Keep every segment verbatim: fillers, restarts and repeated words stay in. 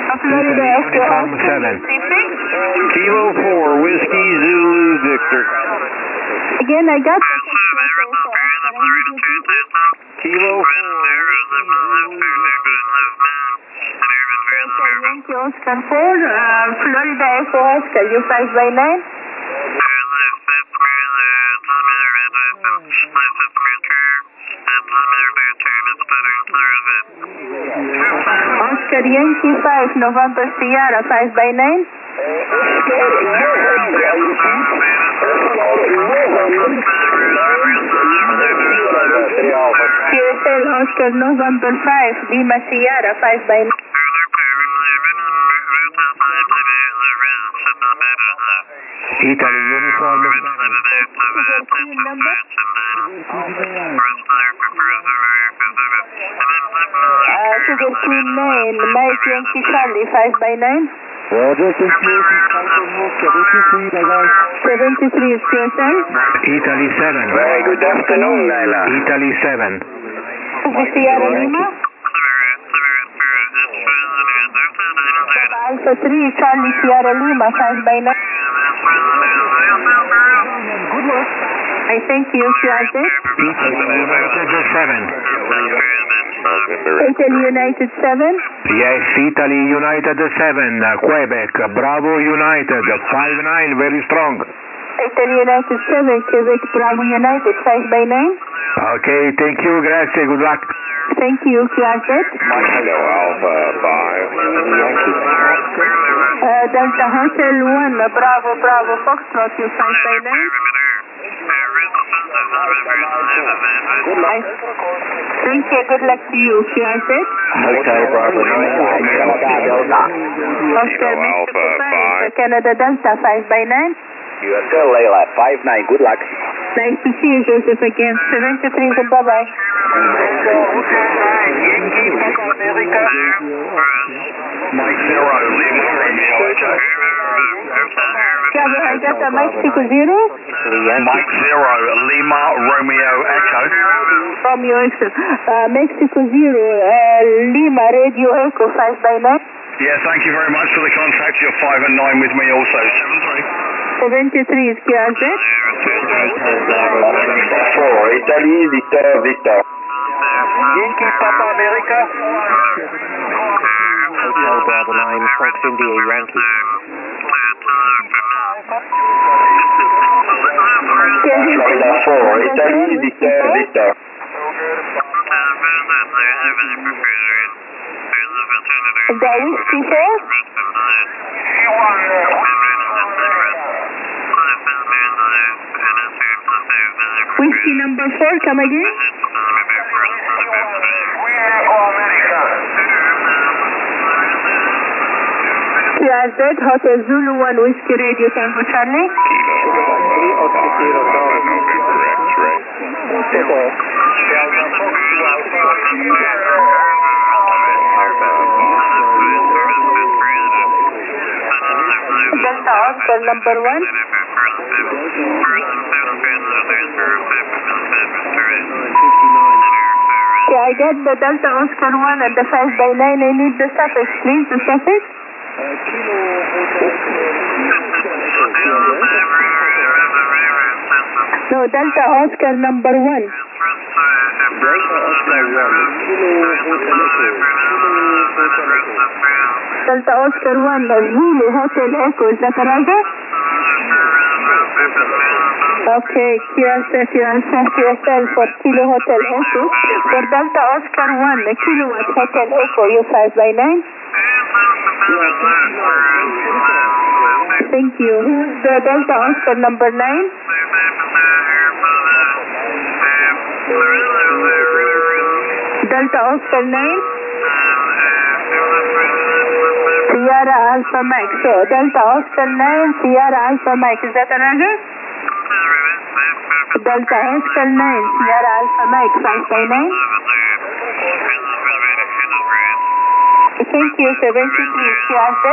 Florida, Uniform seven. Kilo four, Whiskey Zulu Victor. Again, I got the Kilo four, Yankee Oscar four, uh, Florida Echo Oscar, you five by nine. Oscar Yankee five, November Sierra five by nine. Q S L Oscar November five, Lima Sierra five by nine. Italy Uniform seven. Number? Uh, Sugar Queen nine, Mike Yankee Charlie five by nine. Roger, seventy-three, bye-bye. seventy-three is Q S L. Italy seven. Very good afternoon, Laila. Italy seven. Sugar Sierra Lima. Alpha three, Charlie Sierra Lima five by nine. Good luck. I thank you, Q R Z. Italy United seven. Italy United seven. Yes, Italy United seven. uh, Quebec. Bravo United five nine, very strong. Italy United seven, Quebec Bravo United five by nine. Okay, thank you, grazie, good luck. Thank you, Q R Z. Hello, Alpha five. Uh, Delta Hotel one, Bravo Bravo Foxtrot, you five by nine. Good luck. Thank you, good luck to you, Q R Z. Okay, Bravo. Oscar Mexico five, Canada Delta five by nine. U S L Layla five nine, good luck. Nice to see you, Joseph, again. seventy-three, bye-bye. Mike Zero, Lima, Romeo Echo. Yeah, I got a Mexico zero. Mike Zero, Lima, Romeo Echo. Romeo Echo. Uh, Mexico zero, uh, Lima, Radio Echo five by nine. Yeah, thank you very much for the contact. You're five and nine with me also. seven three. seventy-three is Q R Z. four, Italy, Victor, Victor. Yankee Papa America. Hotel Bravo nine, Fox India Yankee. China four, Italy, Victor, Victor. The Whiskey four. Whiskey number four, come again. Q R Z, Hotel Zulu one, Whiskey Radio Tango Charlie. Delta Oscar number one. Yeah, I get the Delta Oscar one and the five by nine. I need the suffix, please, the suffix. No, Delta Oscar number one. Delta Oscar one, Zulu Hotel Echo, is that right? Okay, Q S L, Q S L, Q S L for Kilo Hotel Echo. For Delta Oscar one, Kilowatt Hotel Echo, you five by nine. Thank you. Who's the Delta Oscar number nine? Delta Oscar nine. Sierra Alpha Mike. So Delta Oscar nine, Sierra Alpha Mike. Is that an order? Delta Oscar nine, Sierra Alpha Mike, five by nine. Thank you, seventy-three, Q R Z.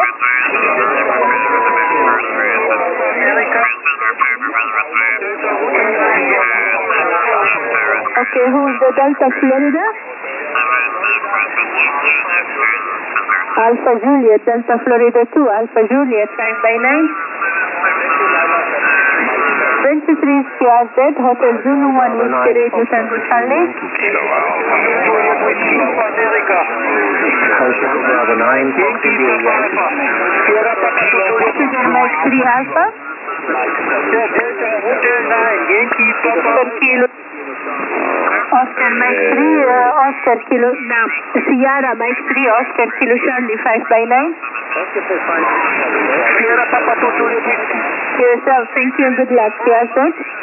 Okay, who's the Delta Florida? Alpha Juliet, Delta Florida two, Alpha Juliet, five by nine. twenty-three Sierra Z, Hotel Zulu one, Whiskey Radio Tango Charlie. Hotel Bravo nine, Fox India Yankee. Sugar Mike three Alpha. Hotel nine, Yankee Papa. Oscar Kilo. Oscar Mike three, uh, Oscar Kilo. No. Sierra Mike three, Oscar Kilo Charlie five by nine. Sierra Papa two Juliet. Yourself, thank you and good luck. Sierra Z.